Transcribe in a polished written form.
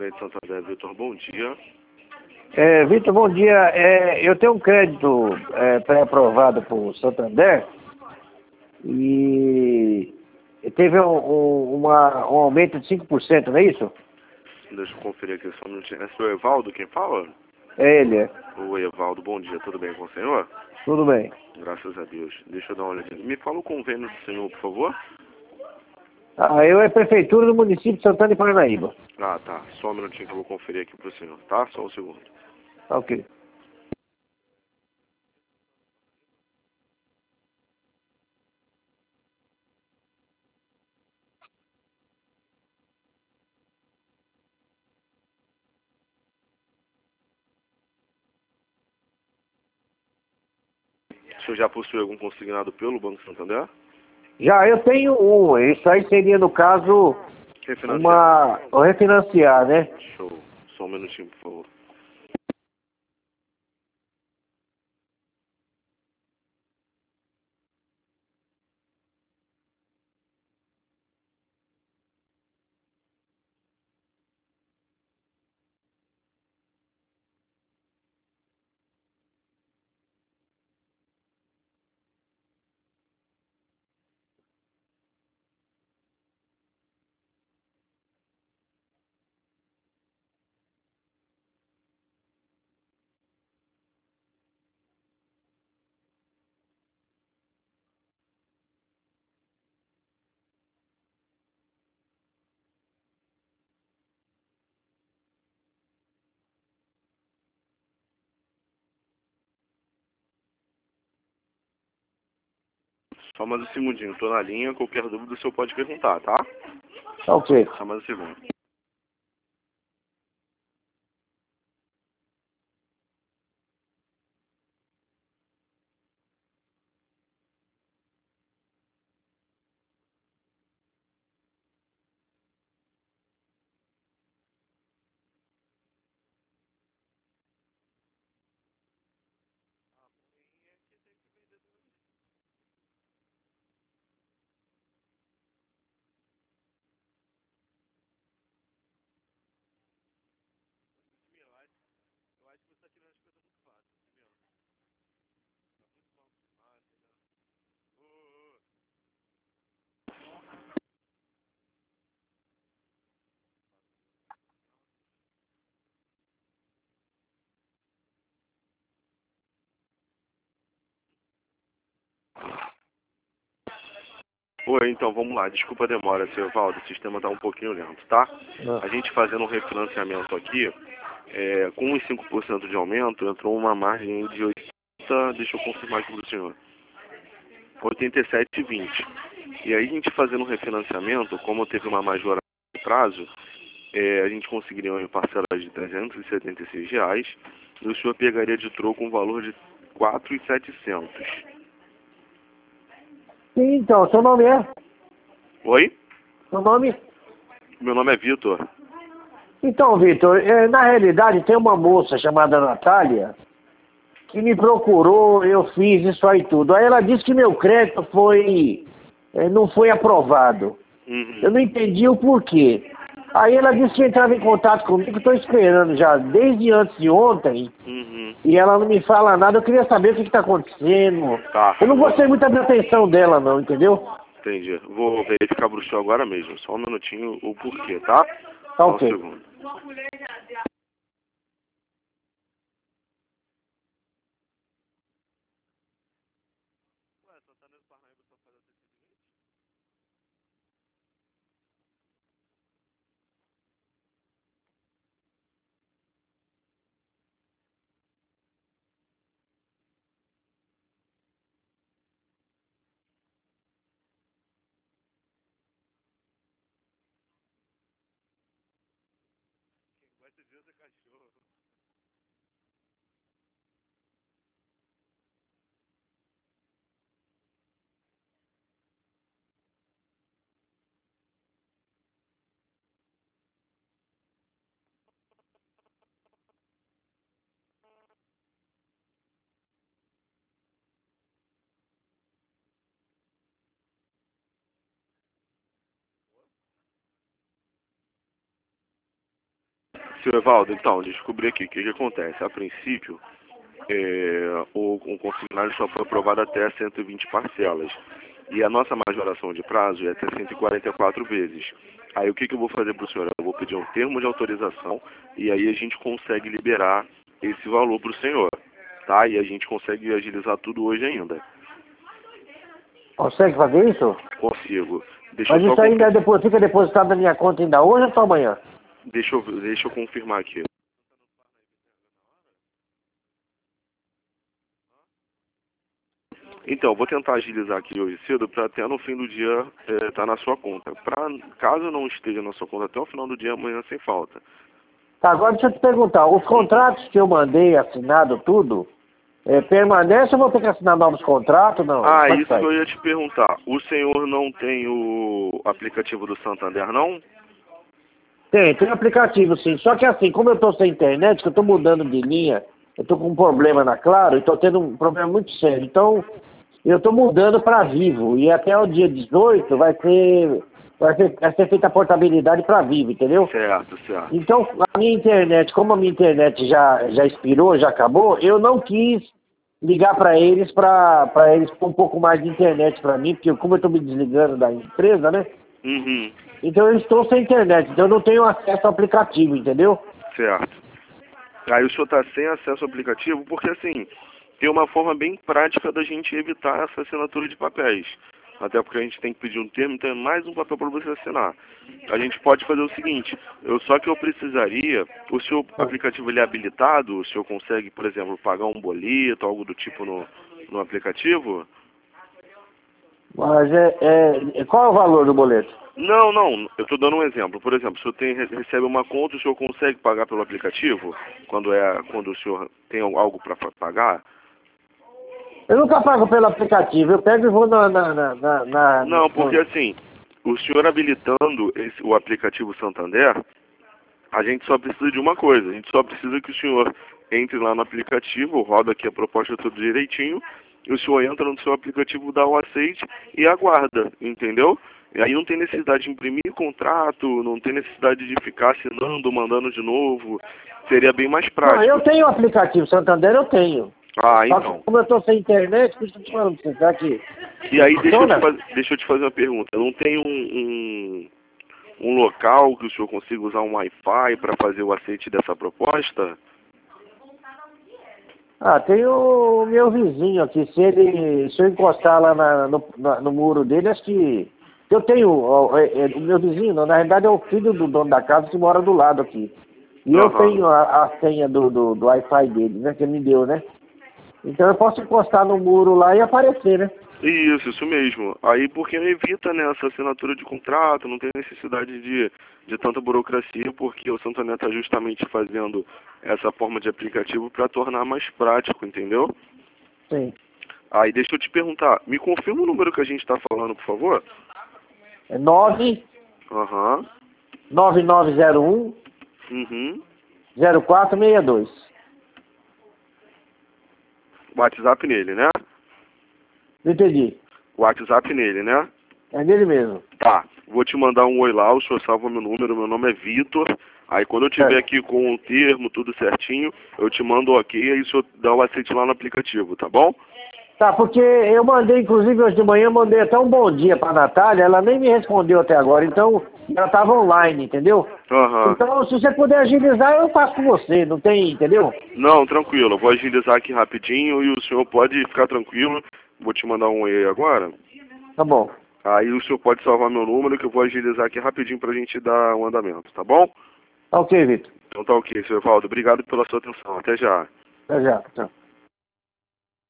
Gerente Santander, Vitor, bom dia. Vitor, bom dia. Eu tenho um crédito pré-aprovado por Santander e teve um aumento de 5%, não é isso? Deixa eu conferir aqui só um minutinho. É o senhor Evaldo quem fala? É ele, é. Oi, Evaldo, bom dia. Tudo bem com o senhor? Tudo bem. Graças a Deus. Deixa eu dar uma olhadinha. Me fala o convênio do senhor, por favor. Eu é Prefeitura do município de Santana de Parnaíba. Ah, tá. Só um minutinho que eu vou conferir aqui pro senhor, tá? Só um segundo. Tá ok. O senhor já possui algum consignado pelo Banco Santander? Já eu tenho um. Isso aí seria, no caso, Refinanciar. o refinanciar, né? Show. Só um minutinho, por favor. Só mais um segundinho. Tô na linha. Qualquer dúvida o senhor pode perguntar, tá? Tá ok. Só mais um segundo. Oi, então vamos lá. Desculpa a demora, seu Evaldo. O sistema tá um pouquinho lento, tá? A gente fazendo um refinanciamento aqui, com os 5% de aumento, entrou uma margem de 80, deixa eu confirmar aqui pro senhor, 87,20. E aí a gente fazendo um refinanciamento, como teve uma majora de prazo, a gente conseguiria uma parcela de R$ 376 e o senhor pegaria de troco um valor de 4.700. Sim, então, seu nome é? Oi? Seu nome? Meu nome é Vitor. Então, Vitor, na realidade tem uma moça chamada Natália que me procurou, eu fiz isso aí tudo. Aí ela disse que meu crédito não foi aprovado. Eu não entendi o porquê. Aí ela disse que entrava em contato comigo, estou esperando já desde antes de ontem, e ela não me fala nada. Eu queria saber o que está acontecendo. Tá. Eu não gostei muito da atenção dela não, entendeu? Entendi. Vou verificar pro senhor agora mesmo. Só um minutinho o porquê, tá? Tá Só um ok. segundo. Seu Evaldo, então, descobri aqui o que acontece. A princípio, o consignário só foi aprovado até 120 parcelas. E a nossa majoração de prazo é até 144 vezes. Aí o que eu vou fazer para o senhor? Eu vou pedir um termo de autorização e aí a gente consegue liberar esse valor para o senhor, tá? E a gente consegue agilizar tudo hoje ainda. Consegue fazer isso? Consigo. Mas isso ainda fica depositado na minha conta ainda hoje ou só amanhã? Deixa eu confirmar aqui. Então, vou tentar agilizar aqui hoje cedo para até no fim do dia estar na sua conta. Caso não esteja na sua conta até o final do dia, amanhã sem falta. Tá, agora deixa eu te perguntar, os contratos que eu mandei assinado tudo, permanece ou vou ter que assinar novos contratos? Não. Isso que eu ia te perguntar. O senhor não tem o aplicativo do Santander, não? Tem aplicativo sim. Só que assim, como eu estou sem internet, que eu estou mudando de linha, eu estou com um problema na Claro e estou tendo um problema muito sério. Então, eu estou mudando para Vivo e até o dia 18 vai ser feita a portabilidade para Vivo, entendeu? Certo. Então, a minha internet, como a minha internet já expirou, já acabou, eu não quis ligar para eles pôr um pouco mais de internet para mim, porque como eu estou me desligando da empresa, né? Uhum. Então eu estou sem internet, então eu não tenho acesso ao aplicativo, entendeu? Certo. Aí o senhor está sem acesso ao aplicativo porque, assim, tem uma forma bem prática da gente evitar essa assinatura de papéis. Até porque a gente tem que pedir um termo, então é mais um papel para você assinar. A gente pode fazer o seguinte, só que eu precisaria, o seu aplicativo ele é habilitado, o senhor consegue, por exemplo, pagar um boleto, algo do tipo no aplicativo? Mas qual é o valor do boleto? Não, eu estou dando um exemplo. Por exemplo, se o senhor recebe uma conta, o senhor consegue pagar pelo aplicativo? Quando o senhor tem algo para pagar? Eu nunca pago pelo aplicativo, eu pego e vou Não, porque assim, o senhor habilitando o aplicativo Santander, a gente só precisa de uma coisa. A gente só precisa que o senhor entre lá no aplicativo, roda aqui a proposta tudo direitinho, e o senhor entra no seu aplicativo, dá o aceite e aguarda, entendeu? E aí não tem necessidade de imprimir contrato, não tem necessidade de ficar assinando, mandando de novo. Seria bem mais prático. Não, eu tenho o aplicativo Santander, eu tenho. Só então. Como eu estou sem internet, por isso que eu te falando, você tá aqui. E aí, deixa eu te fazer uma pergunta. Não tem um local que o senhor consiga usar um Wi-Fi para fazer o aceite dessa proposta? Tem o meu vizinho aqui. Se eu encostar lá no muro dele, acho que... Eu tenho... o meu vizinho, não, na realidade é o filho do dono da casa que mora do lado aqui. E eu tenho a senha do Wi-Fi dele, né? Que ele me deu, né? Então eu posso encostar no muro lá e aparecer, né? Isso mesmo. Aí porque evita, né, essa assinatura de contrato, não tem necessidade de tanta burocracia, porque o Santander está justamente fazendo essa forma de aplicativo para tornar mais prático, entendeu? Sim. Aí deixa eu te perguntar, me confirma o número que a gente está falando, por favor? É 9901 0462. WhatsApp nele, né? Não entendi. WhatsApp nele, né? É nele mesmo. Tá, vou te mandar um oi lá, o senhor salva meu número, meu nome é Vitor. Aí quando eu tiver aqui com o termo, tudo certinho, eu te mando o ok, aí o senhor dá o aceite lá no aplicativo, tá bom? Tá, porque eu mandei, inclusive hoje de manhã, mandei até um bom dia pra Natália, ela nem me respondeu até agora, então ela tava online, entendeu? Então, se você puder agilizar, eu faço com você, não tem, entendeu? Não, tranquilo, eu vou agilizar aqui rapidinho e o senhor pode ficar tranquilo. Vou te mandar um oi agora. Tá bom. Aí o senhor pode salvar meu número que eu vou agilizar aqui rapidinho pra gente dar um andamento, tá bom? Tá ok, Vitor. Então tá ok, senhor Evaldo. Obrigado pela sua atenção. Até já. Até já. Tchau.